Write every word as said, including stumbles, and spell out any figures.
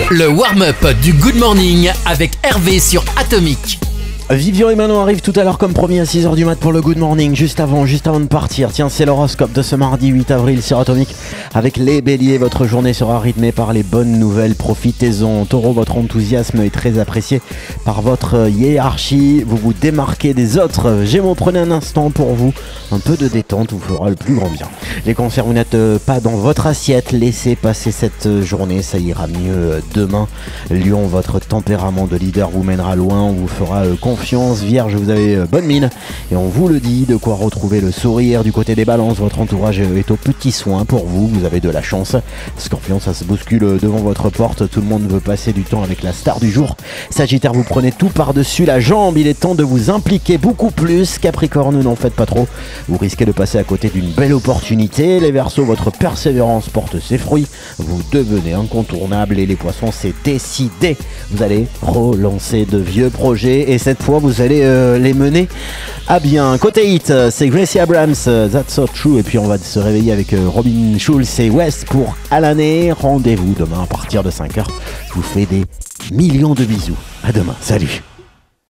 Le warm-up du Good Morning avec Hervé sur Atomic. Vivian et Manon arrivent tout à l'heure comme promis à six heures du mat pour le Good Morning. Juste avant, juste avant de partir, tiens, c'est l'horoscope de ce mardi huit avril sur Atomic. Avec les béliers, votre journée sera rythmée par les bonnes nouvelles, profitez-en. Taureau, votre enthousiasme est très apprécié par votre hiérarchie, vous vous démarquez des autres. Gémeaux, prenez un instant pour vous, un peu de détente vous fera le plus grand bien. Les cancers, vous n'êtes pas dans votre assiette, laissez passer cette journée, ça ira mieux demain. Lion, votre tempérament de leader vous mènera loin, on vous fera confiance. Confiance. Vierge, vous avez bonne mine et on vous le dit, de quoi retrouver le sourire. Du côté des balances, votre entourage est au petit soin pour vous, vous avez de la chance. Scorpion, ça se bouscule devant votre porte, tout le monde veut passer du temps avec la star du jour. Sagittaire, vous prenez tout par-dessus la jambe, il est temps de vous impliquer beaucoup plus. Capricorne, n'en faites pas trop, vous risquez de passer à côté d'une belle opportunité. Les Verseaux, votre persévérance porte ses fruits, vous devenez incontournable. Et les Poissons, c'est décidé, vous allez relancer de vieux projets et cette fois vous allez euh, les mener à bien. Côté hit, c'est Gracie Abrams, euh, That's So True, et puis on va se réveiller avec euh, Robin Schulz et West pour à l'année. Rendez-vous demain à partir de cinq heures, je vous fais des millions de bisous. À demain, salut.